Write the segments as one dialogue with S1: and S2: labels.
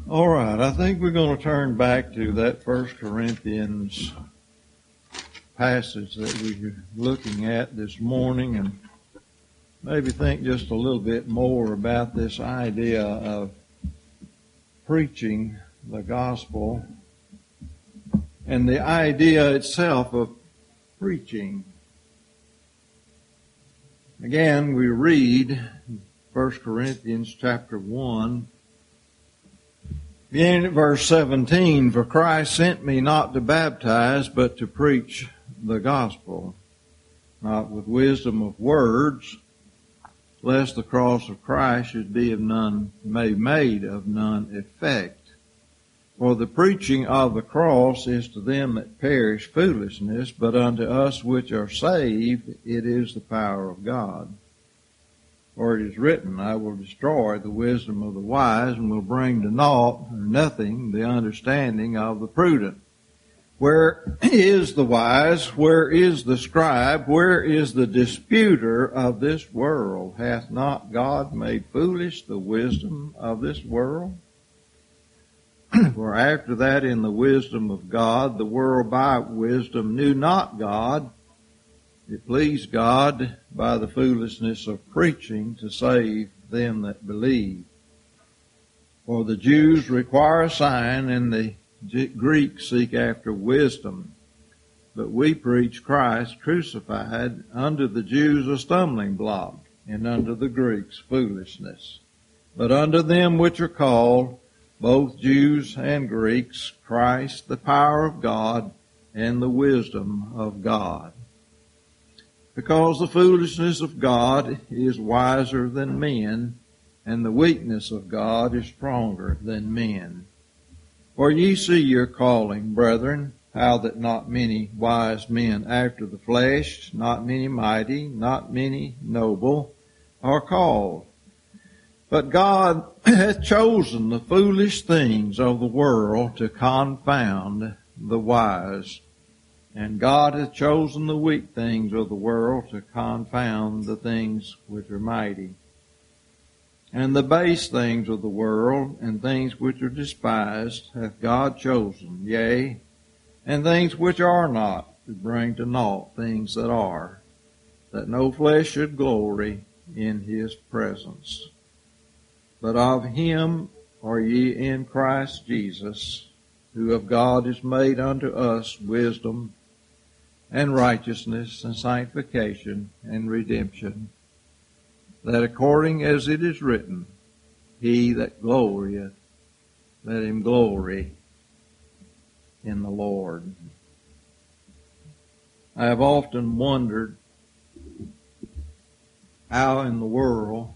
S1: All right, I think we're going to turn back to that 1 Corinthians passage that we're looking at this morning and maybe think just a little bit more about this idea of preaching the gospel and the idea itself of preaching. Again, we read 1 Corinthians chapter 1, beginning at verse 17, "For Christ sent me not to baptize, but to preach the gospel, not with wisdom of words, lest the cross of Christ should be made of none effect. For the preaching of the cross is to them that perish foolishness, but unto us which are saved it is the power of God. For it is written, I will destroy the wisdom of the wise, and will bring to naught or nothing the understanding of the prudent. Where is the wise? Where is the scribe? Where is the disputer of this world? Hath not God made foolish the wisdom of this world? For after that in the wisdom of God, the world by wisdom knew not God. It pleased God by the foolishness of preaching to save them that believe. For the Jews require a sign, and the Greeks seek after wisdom. But we preach Christ crucified, unto the Jews a stumbling block, and unto the Greeks foolishness. But unto them which are called, both Jews and Greeks, Christ the power of God and the wisdom of God. Because the foolishness of God is wiser than men, and the weakness of God is stronger than men. For ye see your calling, brethren, how that not many wise men after the flesh, not many mighty, not many noble, are called. But God hath chosen the foolish things of the world to confound the wise. And God hath chosen the weak things of the world to confound the things which are mighty. And the base things of the world, and things which are despised, hath God chosen, yea, and things which are not, to bring to naught things that are, that no flesh should glory in his presence. But of him are ye in Christ Jesus, who of God is made unto us wisdom, and righteousness, and sanctification, and redemption, that according as it is written, he that glorieth, let him glory in the Lord. I have often wondered how in the world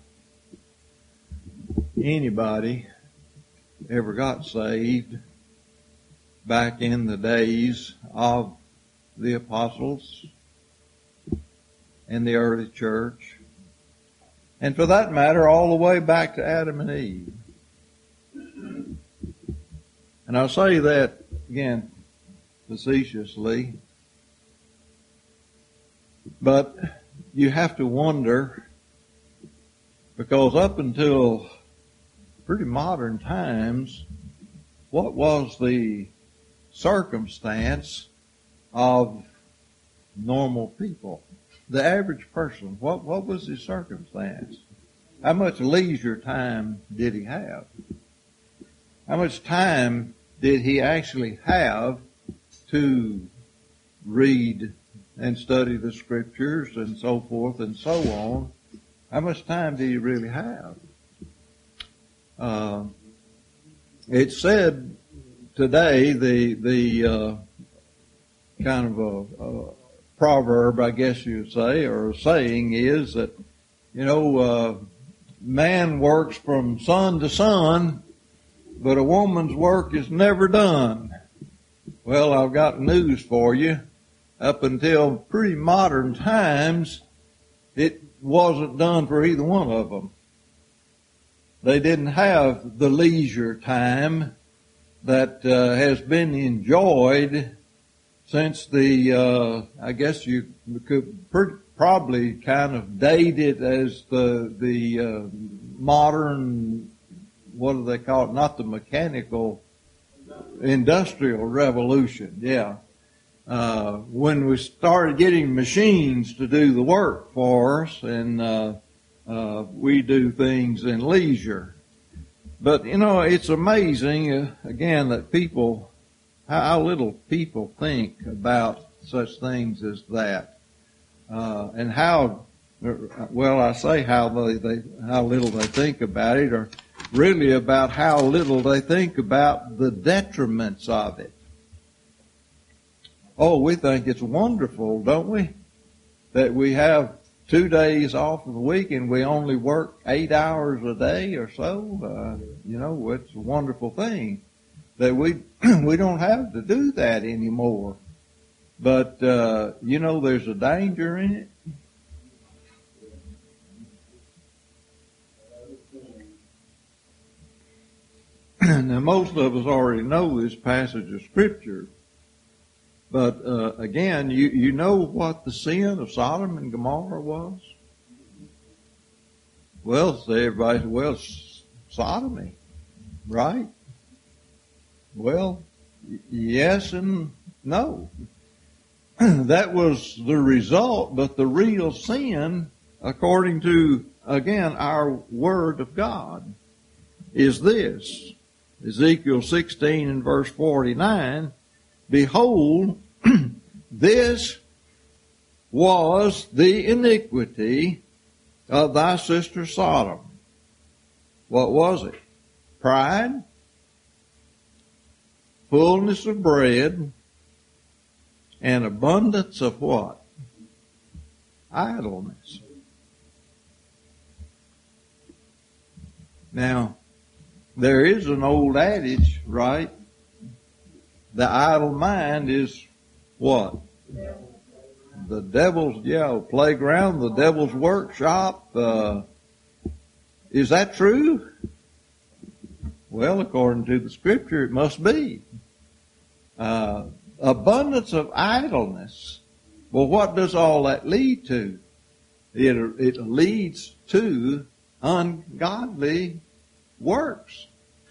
S1: anybody ever got saved back in the days of the apostles and the early church, and for that matter all the way back to Adam and Eve. And I'll say that again facetiously, but you have to wonder, because up until pretty modern times, what was the circumstance of normal people? The average person, what was his circumstance? How much leisure time did he have? How much time did he actually have to read and study the scriptures and so forth and so on? How much time did he really have? It's said today, the kind of a proverb, I guess you'd say, or a saying is that, man works from sun to sun, but a woman's work is never done. Well, I've got news for you. Up until pretty modern times, it wasn't done for either one of them. They didn't have the leisure time that has been enjoyed since I guess you could probably kind of date it as the modern what do they call it? Not the mechanical, industrial revolution. Yeah. When we started getting machines to do the work for us, and we do things in leisure. But, it's amazing, again, that how little people think about such things as that. And how little they think about it, or really about how little they think about the detriments of it. Oh, we think it's wonderful, don't we? That we have 2 days off of the week and we only work 8 hours a day or so. It's a wonderful thing that we don't have to do that anymore. But, there's a danger in it. Now, most of us already know this passage of Scripture. But, again, you know what the sin of Sodom and Gomorrah was? Well, everybody says, sodomy, right? Well, yes and no. That was the result, but the real sin, according to, again, our Word of God, is this. Ezekiel 16 and verse 49, behold, this was the iniquity of thy sister Sodom. What was it? Pride, fullness of bread, and abundance of what? Idleness. Now, there is an old adage, right? The idle mind is what? The devil's, playground, the devil's workshop. Is that true? Well, according to the Scripture, it must be. Abundance of idleness. Well, what does all that lead to? It leads to ungodly works.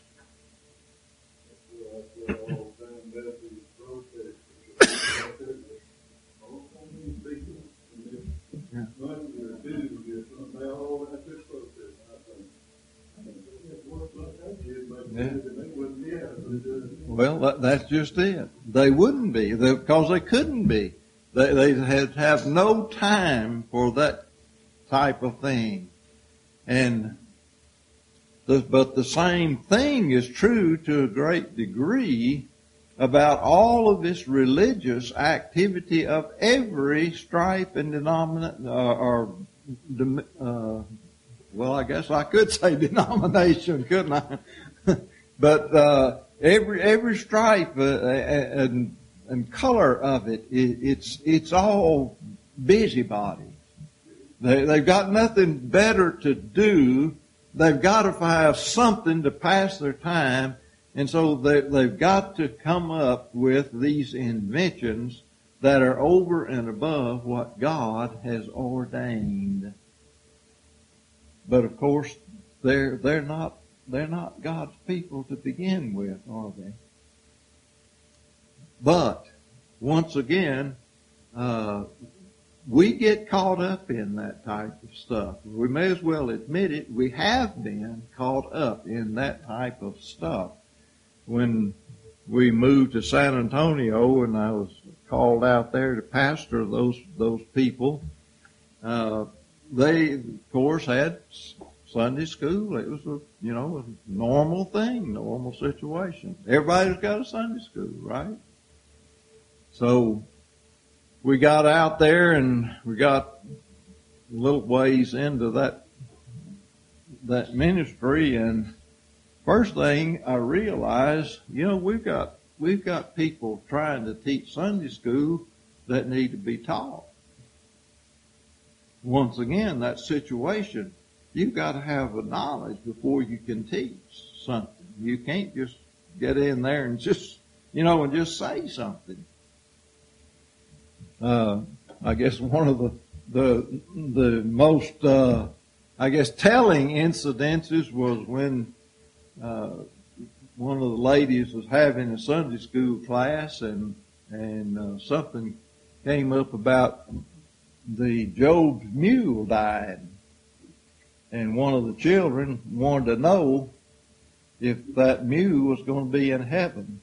S1: Yeah. Well, that's just it. They wouldn't be, because they couldn't be. They had have no time for that type of thing. But the same thing is true to a great degree about all of this religious activity of every stripe and denomination, I guess I could say denomination, couldn't I? But every stripe and color of it, it's all busybody. They've got nothing better to do. They've got to have something to pass their time, and so they've got to come up with these inventions that are over and above what God has ordained. But of course, they're not God's people to begin with, are they? But once again, we get caught up in that type of stuff. We may as well admit it. We have been caught up in that type of stuff. When we moved to San Antonio and I was called out there to pastor those people, they, of course, had Sunday school. It was a normal thing, normal situation. Everybody's got a Sunday school, right? So we got out there and we got a little ways into that ministry, and first thing I realized, we've got people trying to teach Sunday school that need to be taught. Once again, that situation, you've got to have the knowledge before you can teach something. You can't just get in there and just say something. I guess one of the most, telling incidences was when one of the ladies was having a Sunday school class, and something came up about the Job's mule died, and one of the children wanted to know if that mule was going to be in heaven.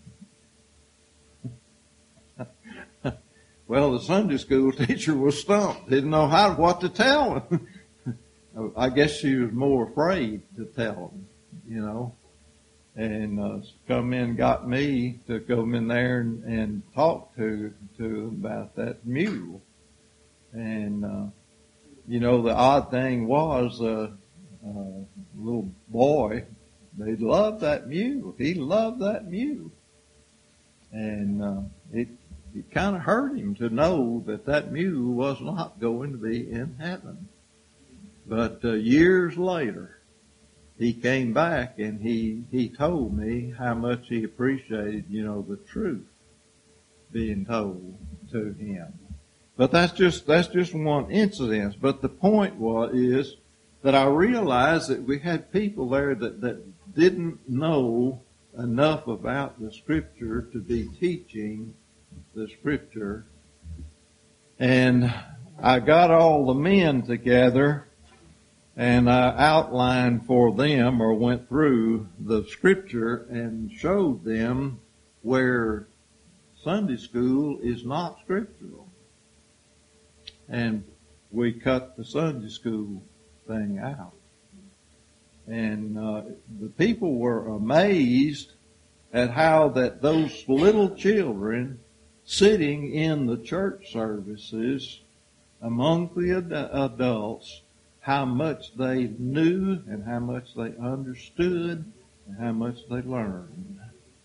S1: Well, the Sunday school teacher was stumped, didn't know what to tell him. I guess she was more afraid to tell him, you know. And come in, got me to come in there and talk to him about that mule. And you know, the odd thing was, little boy, they loved that mule. He loved that mule, and it kind of hurt him to know that mule was not going to be in heaven. But years later, he came back and he told me how much he appreciated, you know, the truth being told to him. But that's just one incident. But the point is that I realized that we had people there that didn't know enough about the Scripture to be teaching the Scripture. And I got all the men together, and I outlined for them, or went through the Scripture and showed them where Sunday school is not scriptural. And we cut the Sunday school thing out. And the people were amazed at how that those little children sitting in the church services among the adults, how much they knew and how much they understood and how much they learned.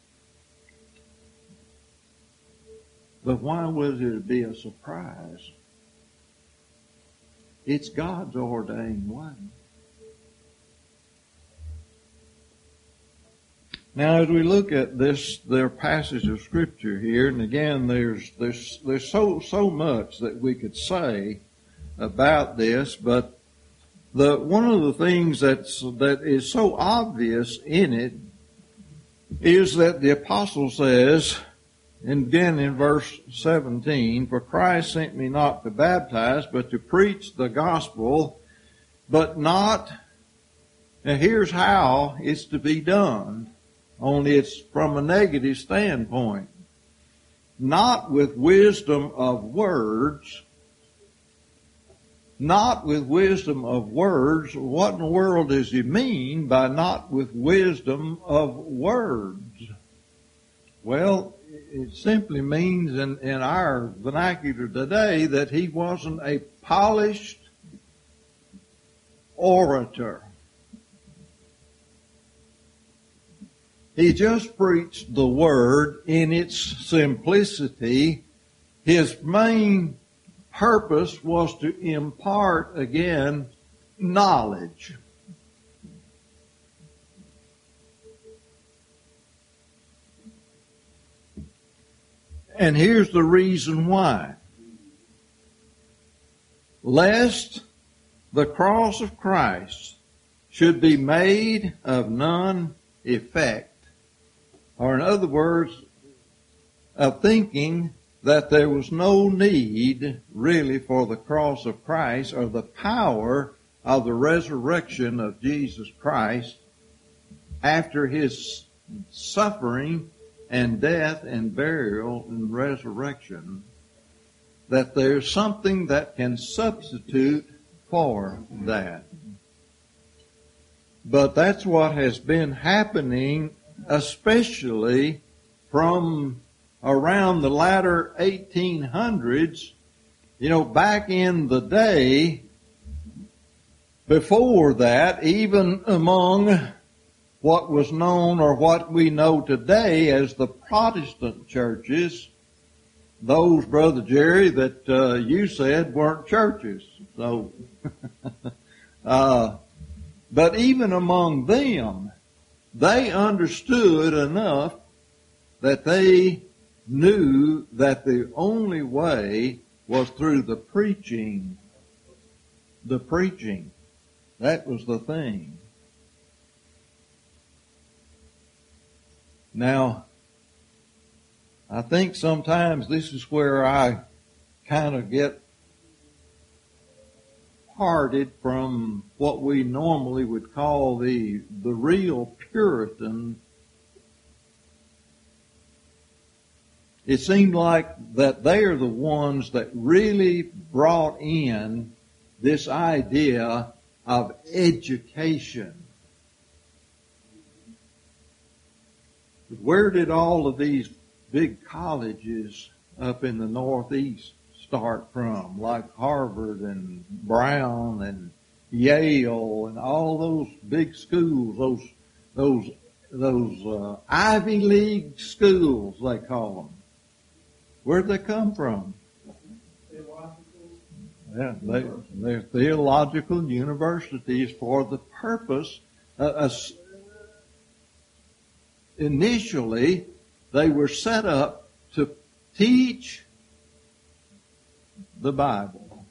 S1: But why was it to be a surprise? It's God's ordained way. Now, as we look at their passage of Scripture here, and again, there's so much that we could say about this, but one of the things that is so obvious in it is that the apostle says, and again in verse 17, "For Christ sent me not to baptize, but to preach the gospel, but not," and here's how it's to be done, only it's from a negative standpoint, "not with wisdom of words." Not with wisdom of words. What in the world does he mean by not with wisdom of words? Well, it simply means in our vernacular today that he wasn't a polished orator. He just preached the word in its simplicity. His main purpose was to impart, again, knowledge. And here's the reason why. Lest the cross of Christ should be made of none effect, or in other words, of thinking that there was no need really for the cross of Christ or the power of the resurrection of Jesus Christ after his suffering and death and burial and resurrection, that there's something that can substitute for that. But that's what has been happening, especially from around the latter 1800s. You know, back in the day, before that, even among what was known or what we know today as the Protestant churches, those, Brother Jerry, that you said weren't churches. So, but even among them, they understood enough that they knew that the only way was through the preaching. The preaching. That was the thing. Now, I think sometimes this is where I kind of get parted from what we normally would call the real Puritan. It seemed like that they are the ones that really brought in this idea of education. But where did all of these big colleges up in the Northeast start from, like Harvard and Brown and Yale and all those big schools, those Ivy League schools they call them? Where'd they come from? Yeah, they're theological universities for the purpose. Initially, they were set up to teach the Bible.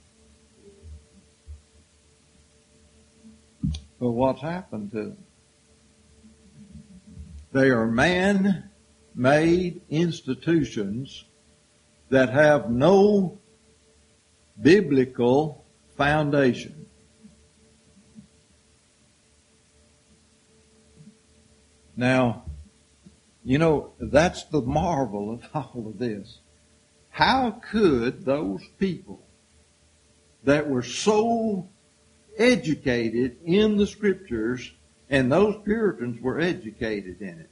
S1: But what's happened to them? They are man-made institutions that have no biblical foundation. Now, you know, that's the marvel of all of this. How could those people that were so educated in the Scriptures, and those Puritans were educated in it,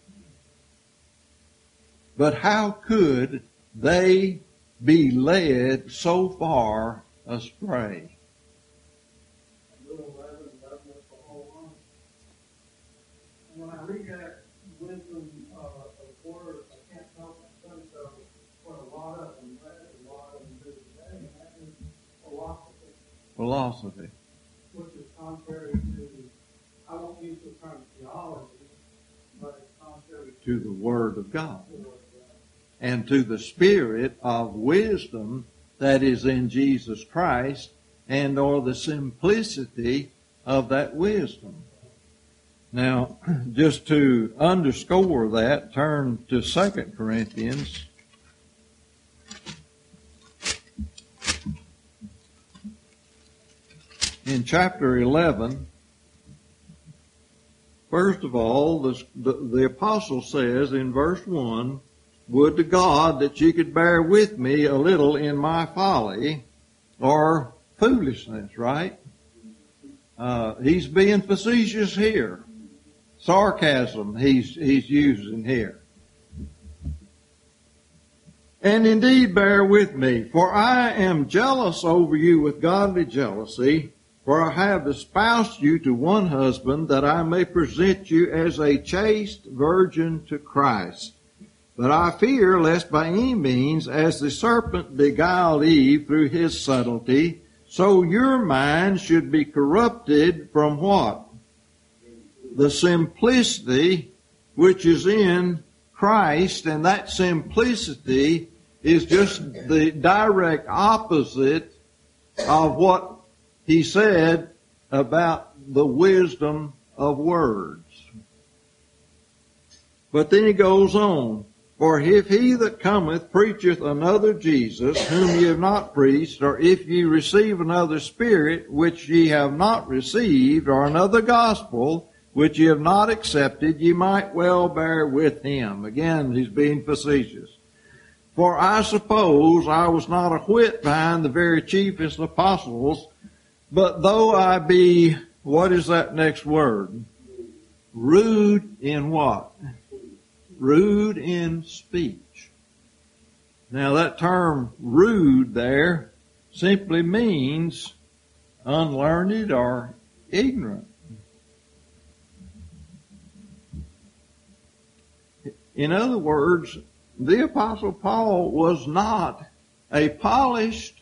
S1: but how could they be led so far astray?
S2: When I read that wisdom of words, I can't help but think of what a lot of them read, a lot of them do today, and that is philosophy.
S1: Philosophy.
S2: Which is contrary to, I won't use the term theology, but it's contrary
S1: to the Word of God. And to the spirit of wisdom that is in Jesus Christ, and or the simplicity of that wisdom. Now, just to underscore that, turn to 2 Corinthians. In chapter 11, first of all, the apostle says in verse 1, "Would to God that you could bear with me a little in my folly," or foolishness, right? He's being facetious here. Sarcasm he's using here. "And indeed bear with me, for I am jealous over you with godly jealousy, for I have espoused you to one husband, that I may present you as a chaste virgin to Christ. But I fear lest by any means, as the serpent beguiled Eve through his subtlety, so your mind should be corrupted from" what? "The simplicity which is in Christ." And that simplicity is just the direct opposite of what he said about the wisdom of words. But then he goes on, "For if he that cometh preacheth another Jesus, whom ye have not preached, or if ye receive another spirit, which ye have not received, or another gospel, which ye have not accepted, ye might well bear with him." Again, he's being facetious. "For I suppose I was not a whit behind the very chiefest apostles, but though I be," what is that next word? "Rude in" what? "Rude in speech." Now that term rude there simply means unlearned or ignorant. In other words, the Apostle Paul was not a polished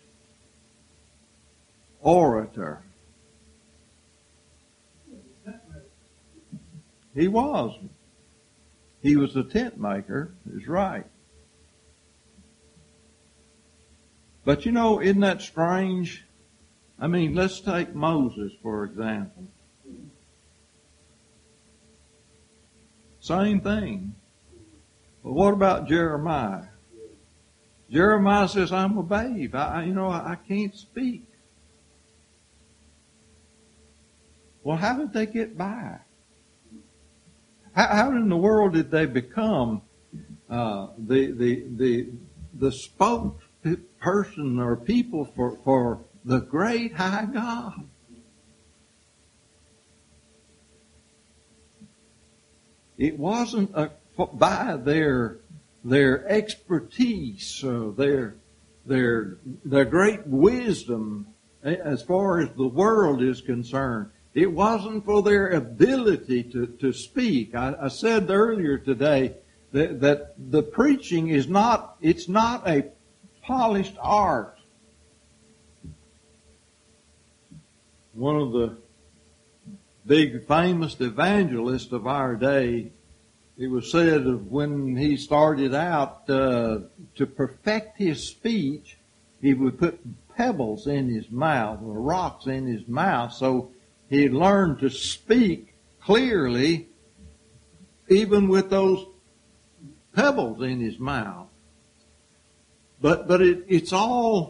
S1: orator. He wasn't. He was a tent maker, is right. But you know, isn't that strange? I mean, let's take Moses, for example. Same thing. But what about Jeremiah? Jeremiah says, I'm a babe. I can't speak. Well, how did they get by? How in the world did they become the spokesperson or people for the great high God? It wasn't by their expertise or their great wisdom as far as the world is concerned. It wasn't for their ability to speak. I said earlier today that the preaching it's not a polished art. One of the big famous evangelists of our day, it was said of when he started out to perfect his speech, he would put pebbles in his mouth or rocks in his mouth so he learned to speak clearly even with those pebbles in his mouth. But it's all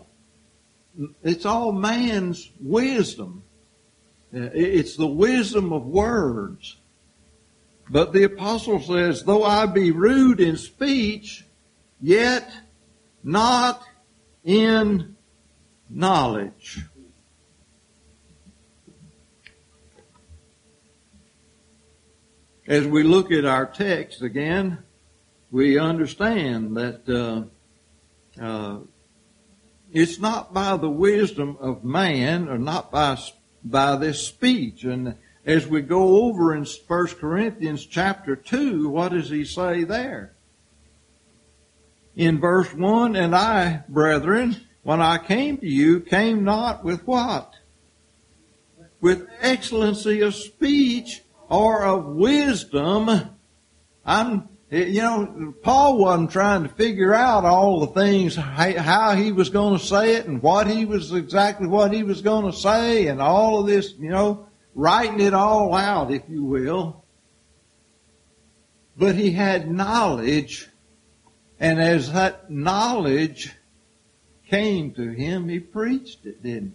S1: man's wisdom. It's the wisdom of words. But the apostle says, though I be rude in speech, yet not in knowledge. As we look at our text again, we understand that it's not by the wisdom of man or not by this speech. And as we go over in 1 Corinthians chapter 2, what does he say there? In verse 1, and I, brethren, when I came to you, came not with what? With excellency of speech or of wisdom. Paul wasn't trying to figure out all the things, how he was going to say it and what he was going to say and all of this, writing it all out, if you will. But he had knowledge, and as that knowledge came to him, he preached it, didn't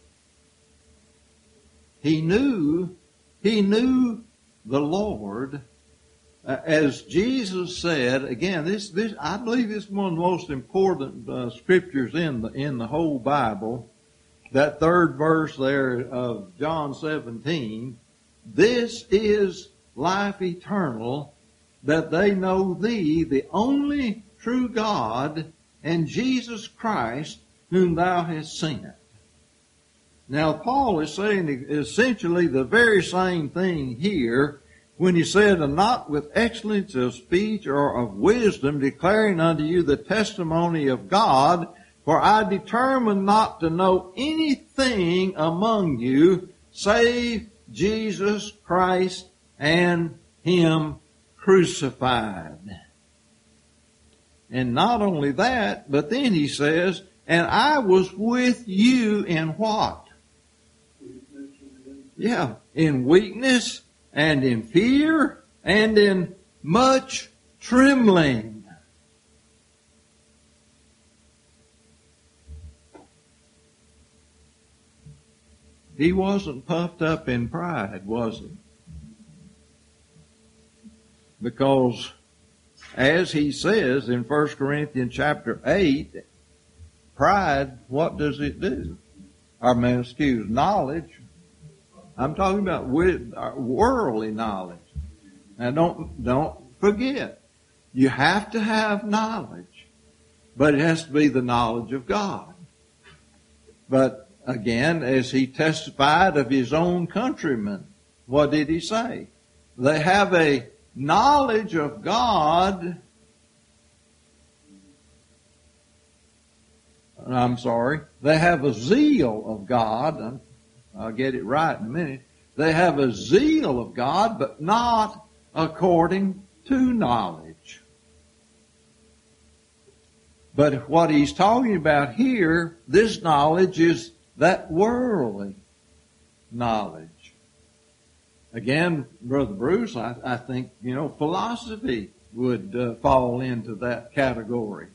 S1: he? He knew the Lord. As Jesus said, again, this I believe this is one of the most important scriptures in the whole Bible. That third verse there of John 17, this is life eternal, that they know thee, the only true God, and Jesus Christ, whom thou hast sent. Now, Paul is saying essentially the very same thing here when he said, and not with excellence of speech or of wisdom, declaring unto you the testimony of God, for I determined not to know anything among you save Jesus Christ and Him crucified. And not only that, but then he says, and I was with you in what? Yeah, in weakness and in fear and in much trembling. He wasn't puffed up in pride, was he? Because as he says in 1 Corinthians chapter 8, pride, what does it do? Knowledge. I'm talking about worldly knowledge. Now don't forget, you have to have knowledge, but it has to be the knowledge of God. But again, as he testified of his own countrymen, what did he say? They have a knowledge of God. They have a zeal of God. I'll get it right in a minute. They have a zeal of God, but not according to knowledge. But what he's talking about here, this knowledge is that worldly knowledge. Again, Brother Bruce, I think, philosophy would fall into that category.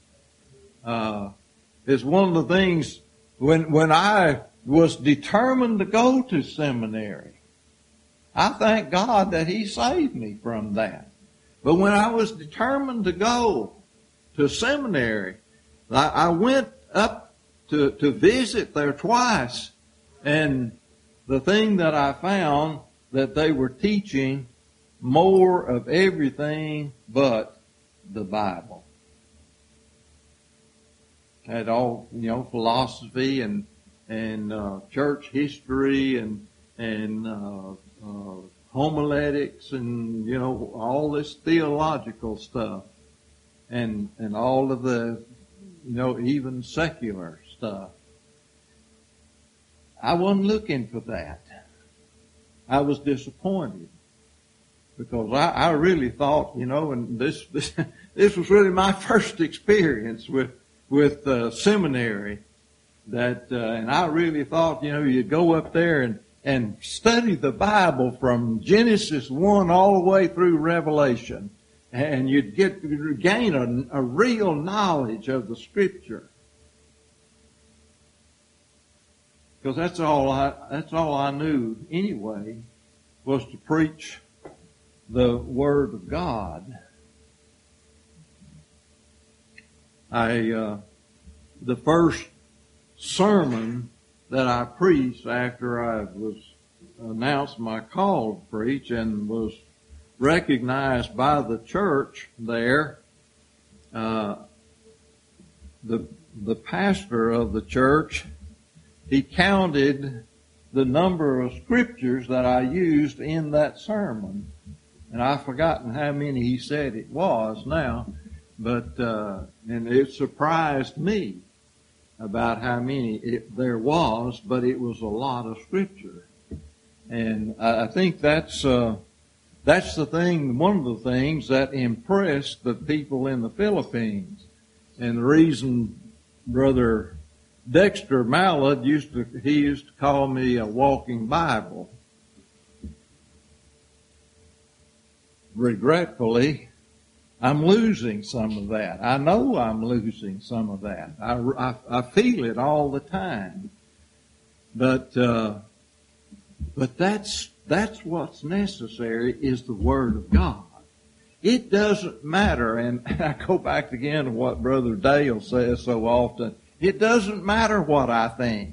S1: It's one of the things when I was determined to go to seminary, I thank God that He saved me from that. But when I was determined to go to seminary, I went up to visit there twice, and the thing that I found that they were teaching more of everything but the Bible. Had all, philosophy and church history and homiletics and, all this theological stuff and all of the, even secular stuff. I wasn't looking for that. I was disappointed because I really thought, and this was really my first experience with seminary, that and I really thought, you'd go up there and study the Bible from Genesis 1 all the way through Revelation, and you'd gain a real knowledge of the Scripture. Because that's all I knew anyway, was to preach the Word of God. The first sermon that I preached after I was announced my call to preach and was recognized by the church there, the pastor of the church, he counted the number of scriptures that I used in that sermon. And I've forgotten how many he said it was now, but and it surprised me about how many there was, but it was a lot of scripture. And I think that's the thing, one of the things that impressed the people in the Philippines. And the reason Brother Dexter Mallard used to call me a walking Bible. Regretfully, I'm losing some of that. I know I'm losing some of that. I feel it all the time. But that's what's necessary is the Word of God. It doesn't matter, and I go back again to what Brother Dale says so often. It doesn't matter what I think.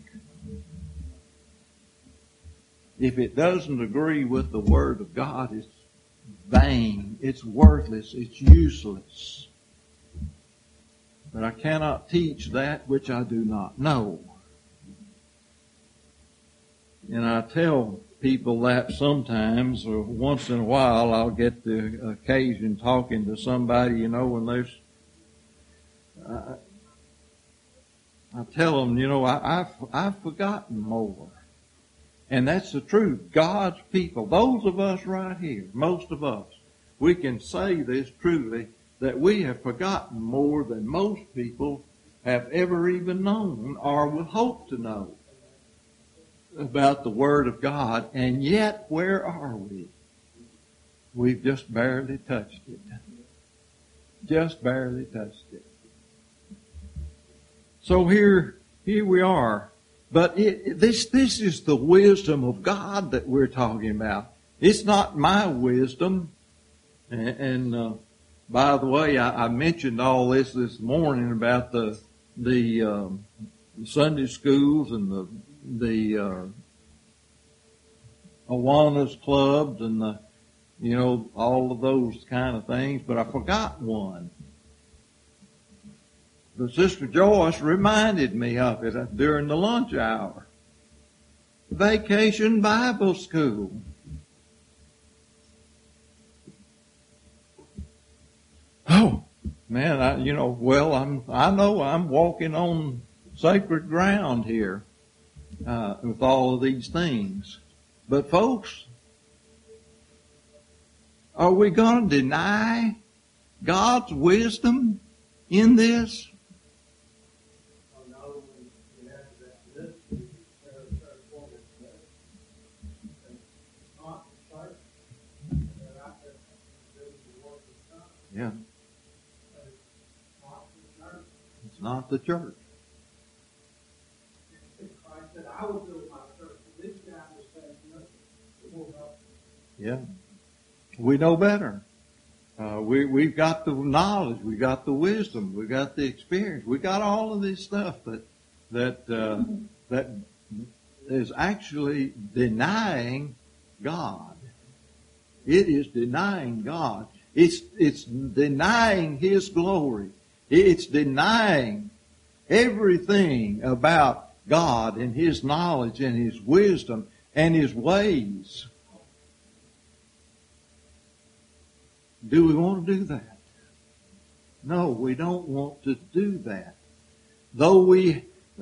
S1: If it doesn't agree with the Word of God, it's vain, it's worthless, it's useless. But I cannot teach that which I do not know. And I tell people that sometimes, or once in a while, I'll get the occasion talking to somebody, when there's, I tell them, I've forgotten more. And that's the truth. God's people, those of us right here, most of us, we can say this truly, that we have forgotten more than most people have ever even known or would hope to know about the Word of God. And yet, where are we? We've just barely touched it. Just barely touched it. So here we are. But this is the wisdom of God that we're talking about. It's not my wisdom. And by the way, I mentioned all this morning about the Sunday schools and the Awanas clubs and all of those kind of things. But I forgot one. But Sister Joyce reminded me of it during the lunch hour. Vacation Bible School. Oh, man, I know I'm walking on sacred ground here with all of these things. But folks, are we going to deny God's wisdom in this? Yeah. not the church.
S2: Christ said, I will build my church. And this guy was saying, nothing. It won't help.
S1: Yeah. We know better. We've got the knowledge, we got the wisdom, we got the experience, we got all of this stuff that is actually denying God. It is denying God. It's denying His glory. It's denying everything about God and His knowledge and His wisdom and His ways. Do we want to do that? No, we don't want to do that. Though we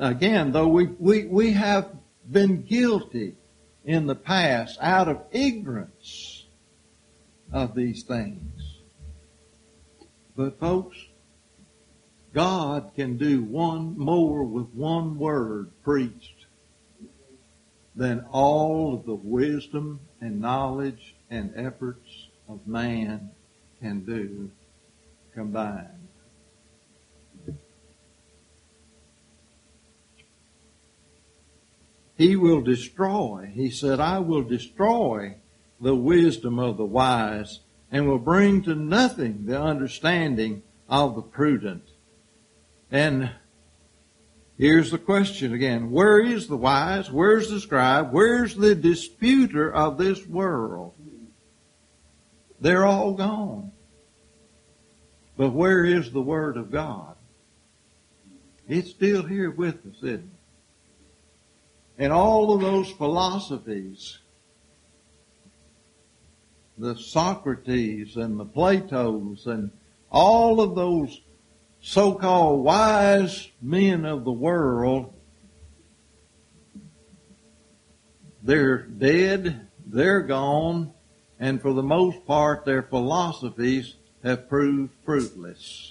S1: have been guilty in the past out of ignorance of these things. But folks, God can do one more with one word preached than all of the wisdom and knowledge and efforts of man can do combined. He will destroy. He said, I will destroy the wisdom of the wise and will bring to nothing the understanding of the prudent. And here's the question again. Where is the wise? Where's the scribe? Where's the disputer of this world? They're all gone. But where is the Word of God? It's still here with us, isn't it? And all of those philosophies, the Socrates and the Platos and all of those so-called wise men of the world, they're dead, they're gone, and for the most part their philosophies have proved fruitless.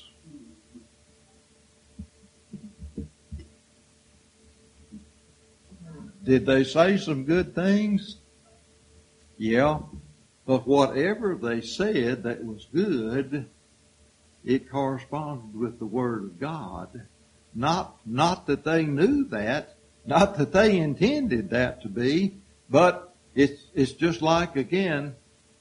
S1: Did they say some good things? Yeah. But whatever they said that was good, it corresponded with the Word of God. Not that they knew that, not that they intended that to be, but it's just like, again,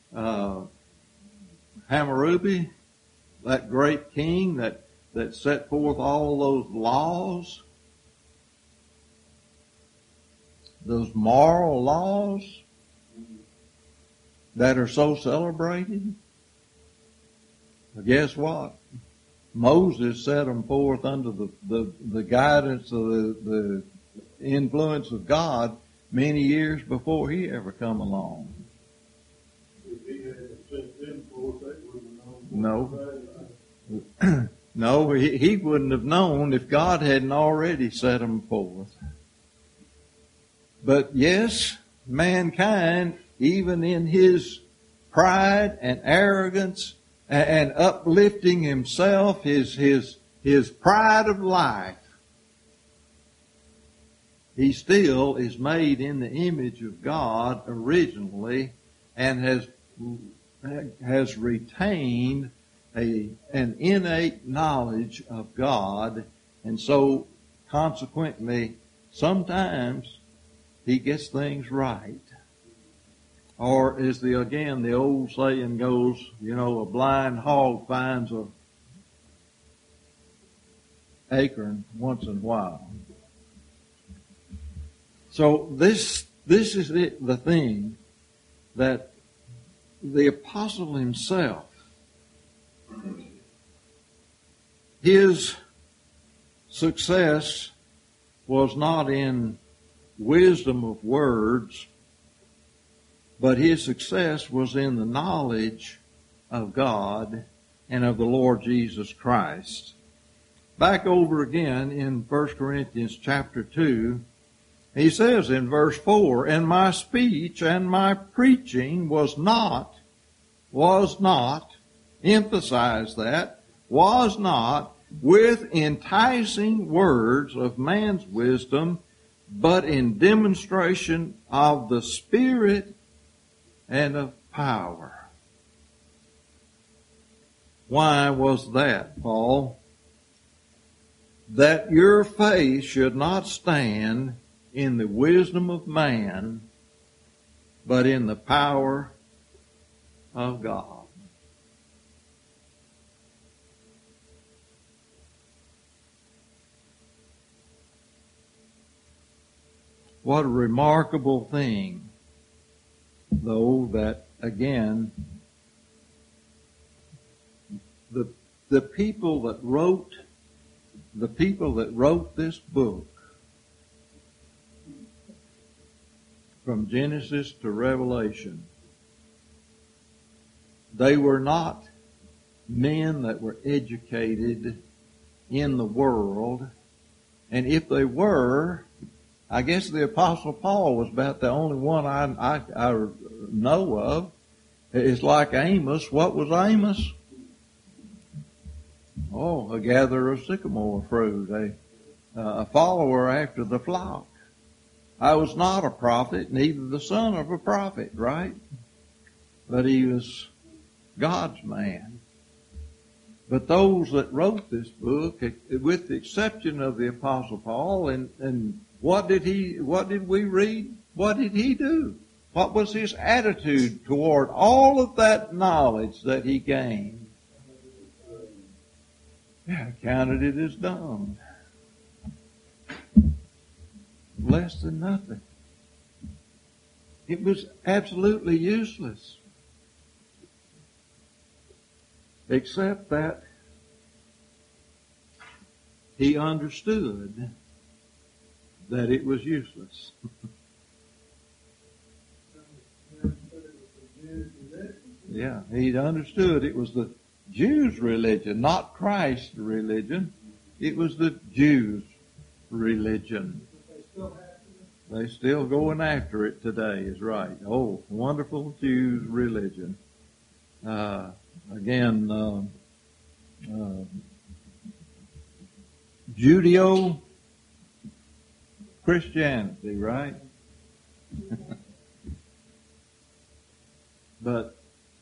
S1: Hammurabi, that great king that set forth all those laws, those moral laws that are so celebrated. But guess what? Moses set them forth under the guidance of the influence of God many years before he ever come along.
S2: If he had sent them forth, they wouldn't have
S1: No.
S2: known.
S1: No, he wouldn't have known if God hadn't already set them forth. But yes, mankind, even in his pride and arrogance and uplifting himself, his pride of life, he still is made in the image of God originally and has retained an innate knowledge of God, and so consequently sometimes he gets things right. Or as the old saying goes, a blind hog finds a acorn once in a while. So this is the thing that the apostle himself, his success was not in wisdom of words, but his success was in the knowledge of God and of the Lord Jesus Christ. Back over again in 1 Corinthians chapter 2, he says in verse 4, and my speech and my preaching was not, emphasize that, was not with enticing words of man's wisdom, but in demonstration of the Spirit and of power. Why was that, Paul? that your faith should not stand in the wisdom of man, but in the power of God. What a remarkable thing, though, that again, the people that wrote this book, from Genesis to Revelation, they were not men that were educated in the world. And if they were, I guess the Apostle Paul was about the only one I know of. It's like Amos. What was Amos? Oh, a gatherer of sycamore fruit, a follower after the flock. I was not a prophet, neither the son of a prophet, right? But he was God's man. But those that wrote this book, with the exception of the Apostle Paul, and what did we read? What did he do? What was his attitude toward all of that knowledge that he gained? Yeah, counted it as dung. Less than nothing. It was absolutely useless. Except that he understood that it was useless. Yeah, he understood it was the Jews' religion, not Christ's religion. It was the Jews' religion. They still going after it today, is right. Oh, wonderful Jews' religion. Judeo-Christianity, right? But,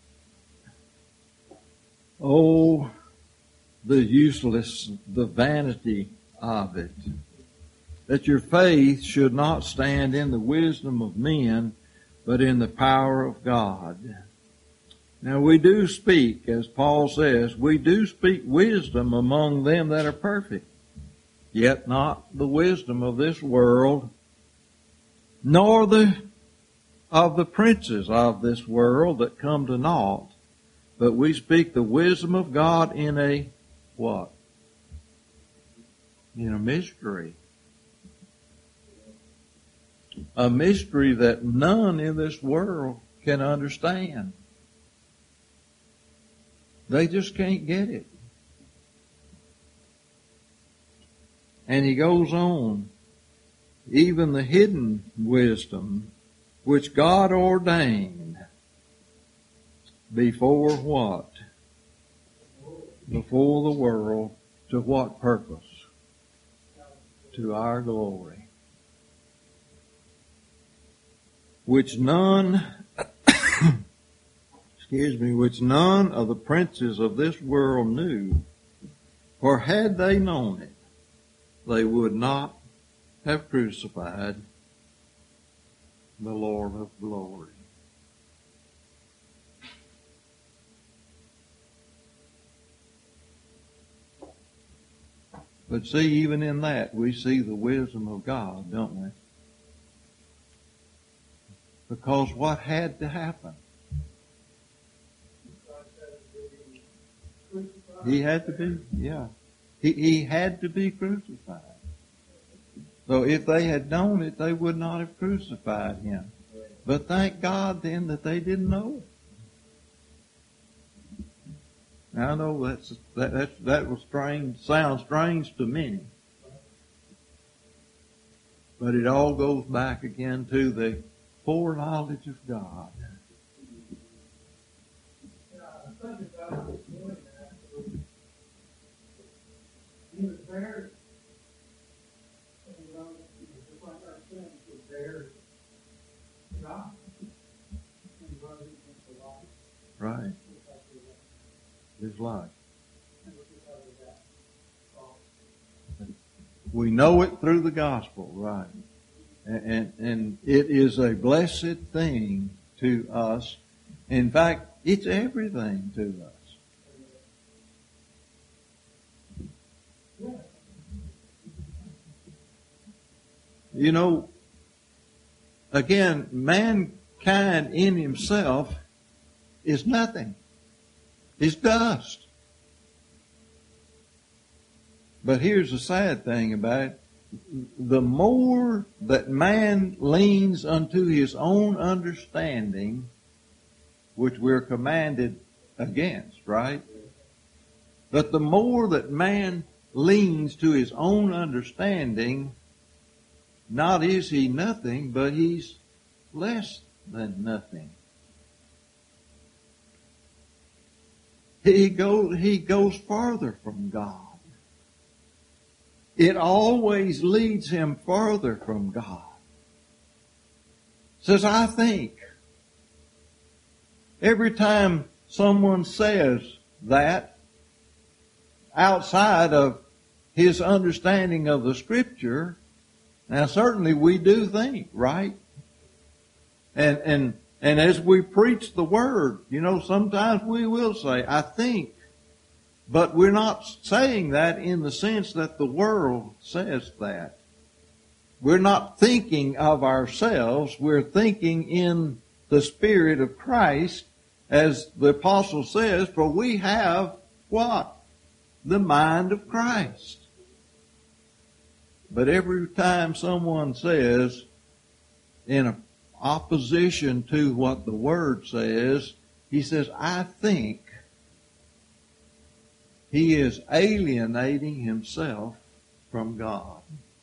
S1: oh, the useless, the vanity of it. That your faith should not stand in the wisdom of men, but in the power of God. Now we do speak, as Paul says, we do speak wisdom among them that are perfect, yet not the wisdom of this world, nor of the princes of this world that come to naught, but we speak the wisdom of God in a what? In a mystery. A mystery that none in this world can understand. They just can't get it. And he goes on, even the hidden wisdom which God ordained before what? Before the world. To what purpose? To our glory. Which none of the princes of this world knew, for had they known it, they would not have crucified the Lord of glory. But see, even in that, we see the wisdom of God, don't we? Because what had to happen? He had to be, yeah. He had to be crucified. So if they had known it, they would not have crucified him. But thank God then that they didn't know it. Now I know that was strange, sounds strange to many. But it all goes back again to the foreknowledge of God.
S2: He was there, just like our sins was there, God, and rose against the life.
S1: Right. His life. We know it through the gospel, right? And it is a blessed thing to us. In fact, it's everything to us. You know, again, mankind in himself is nothing. It's dust. But here's the sad thing about it. The more that man leans unto his own understanding, which we're commanded against, right? But the more that man leans to his own understanding, not is he nothing, but he's less than nothing. He goes farther from God. It always leads him farther from God. Says, I think. Every time someone says that outside of his understanding of the Scripture, now certainly we do think, right? And as we preach the Word, you know, sometimes we will say, I think. But we're not saying that in the sense that the world says that. We're not thinking of ourselves. We're thinking in the Spirit of Christ, as the apostle says, for we have what? The mind of Christ. But every time someone says, in opposition to what the Word says, he says, I think, he is alienating himself from God.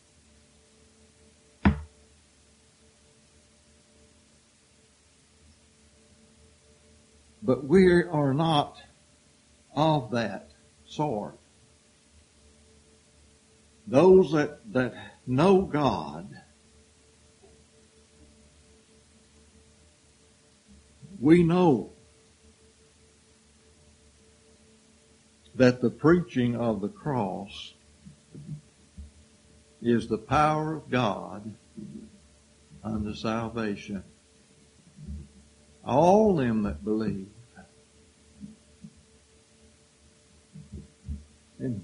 S1: But we are not of that sort. Those that know God, we know that the preaching of the cross is the power of God unto salvation. All them that believe. And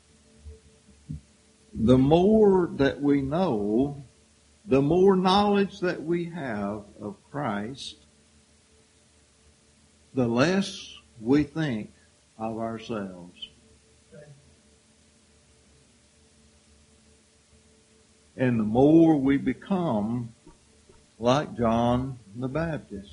S1: the more that we know, the more knowledge that we have of Christ, the less we think of ourselves. And the more we become like John the Baptist,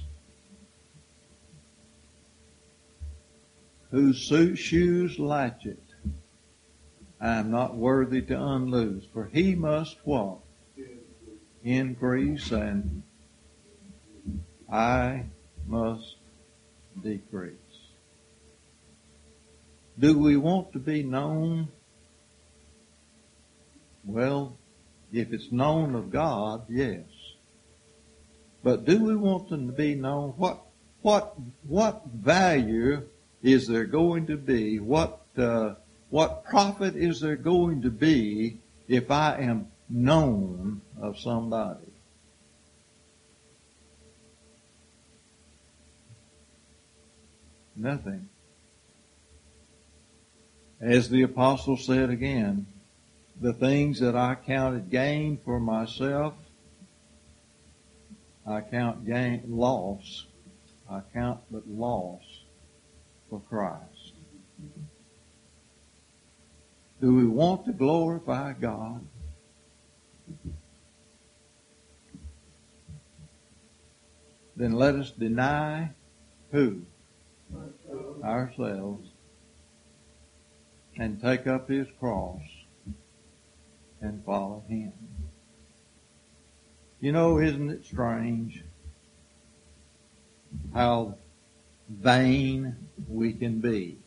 S1: whose shoes latchet I am not worthy to unloose, for he must what? Increase, and I must decrease. Do we want to be known? Well, if it's known of God, yes. But do we want them to be known? What value is there going to be? What profit is there going to be if I am known of somebody? Nothing. As the apostle said again, the things that I counted gain for myself, I count loss. I count but loss for Christ. Do we want to glorify God? Then let us deny who? Ourselves. And take up his cross and follow him. You know, isn't it strange how vain we can be?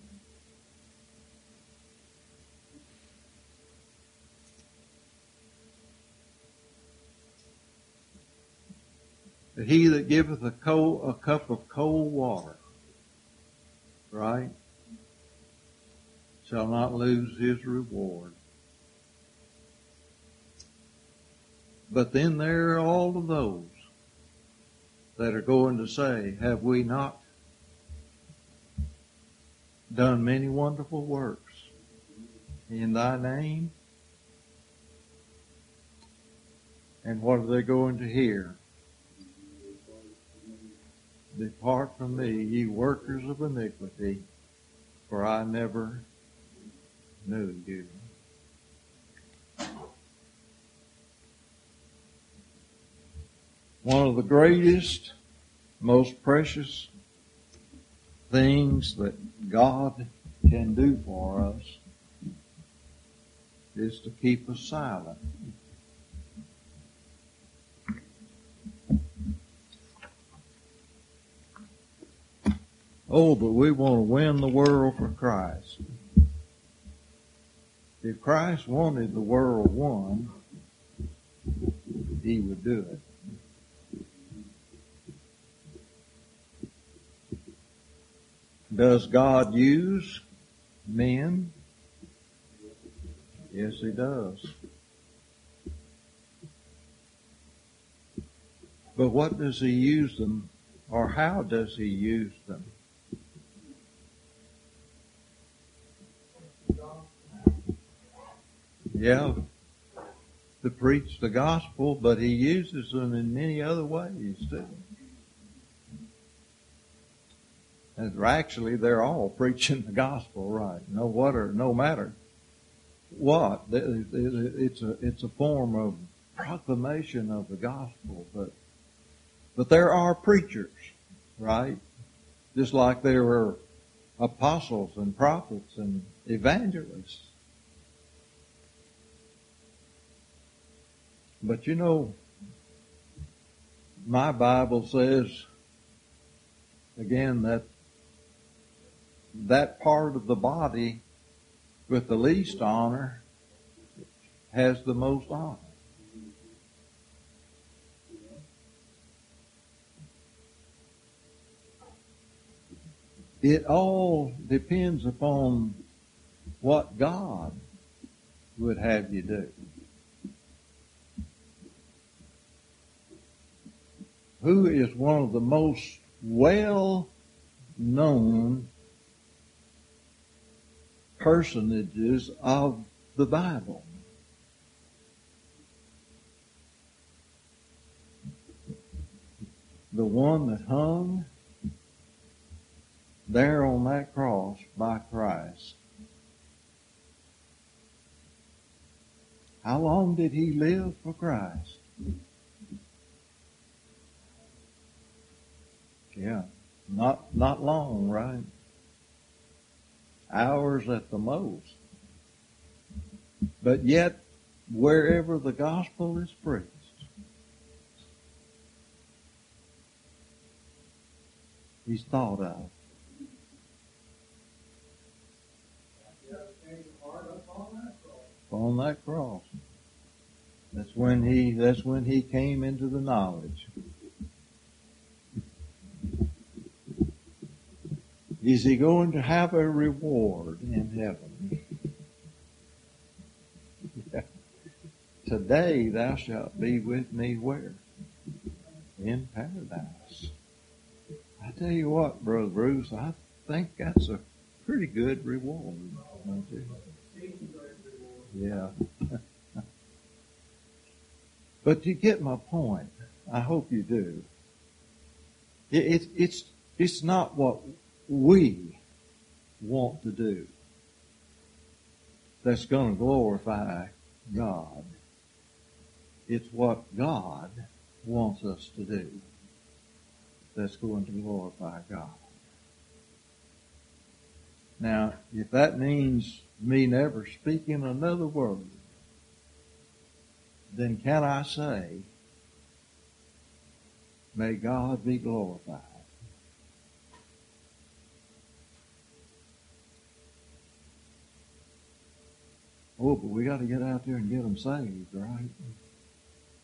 S1: But he that giveth a cup of cold water, right, shall not lose his reward. But then there are all of those that are going to say, have we not done many wonderful works in thy name? And what are they going to hear? Depart from me, ye workers of iniquity, for I never knew you. One of the greatest, most precious things that God can do for us is to keep us silent. Oh, but we want to win the world for Christ. If Christ wanted the world won, he would do it. Does God use men? Yes, he does. But what does he use them, or how does he use them? Yeah, to preach the gospel, but he uses them in many other ways too. And actually, they're all preaching the gospel, right? No matter what, it's a form of proclamation of the gospel. But there are preachers, right? Just like there were apostles and prophets and evangelists. But you know, my Bible says, again, that part of the body with the least honor has the most honor. It all depends upon what God would have you do. Who is one of the most well-known personages of the Bible? The one that hung there on that cross by Christ. How long did he live for Christ? Yeah, not long, right? Hours at the most. But yet, wherever the gospel is preached, he's thought of. On that cross. That's when he came into the knowledge. Is he going to have a reward in heaven? Today thou shalt be with me where? In paradise. I tell you what, Brother Bruce, I think that's a pretty good reward, don't you? Yeah. But you get my point. I hope you do. It's not what we want to do that's going to glorify God. It's what God wants us to do that's going to glorify God. Now, if that means me never speaking another word, then can I say, may God be glorified? Oh, but we got to get out there and get them saved, right?